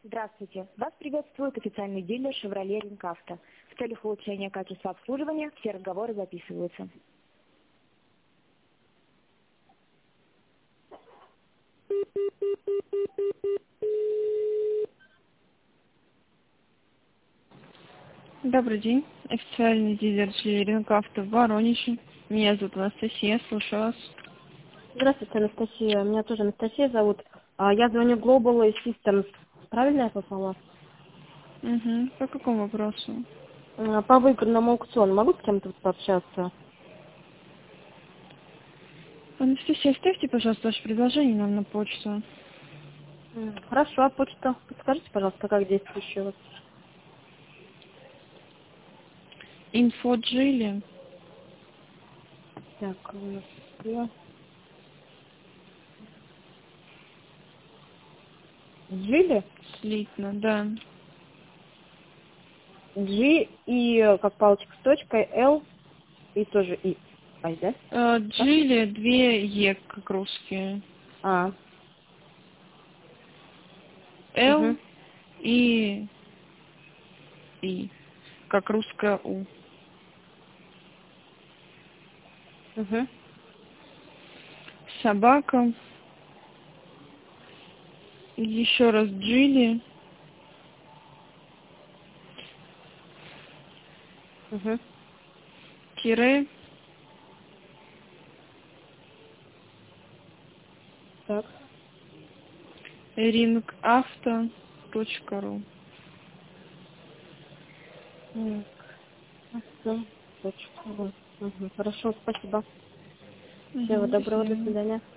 Здравствуйте. Вас приветствует официальный дилер Chevrolet Rinc-Auto. В целях улучшения качества обслуживания все разговоры записываются. Добрый день. Официальный дилер Rinc-Auto в Воронеже. Меня зовут Анастасия, слушаю вас. Здравствуйте, Анастасия. Меня тоже Анастасия зовут. Я звоню Global Systems. Правильно я попала? Угу. По какому вопросу? По выигранному аукциону. Могу с кем-то пообщаться? Анастасия, оставьте, пожалуйста, ваше предложение нам на почту. Хорошо, а почта? Подскажите, пожалуйста, как действующая у вас? Инфоджили. Так, у нас я. Джили? Слитно, да. G и как палочка с точкой, L и тоже И. Ай, да? Так? Джили, две Е, как русские. А, Л угу, и И, как русская У. угу, Собака. Еще раз Джили. угу. Тире. Так. Ringauto.ru. Точка. Хорошо, спасибо. Угу, Всего до доброго, до свидания. свидания.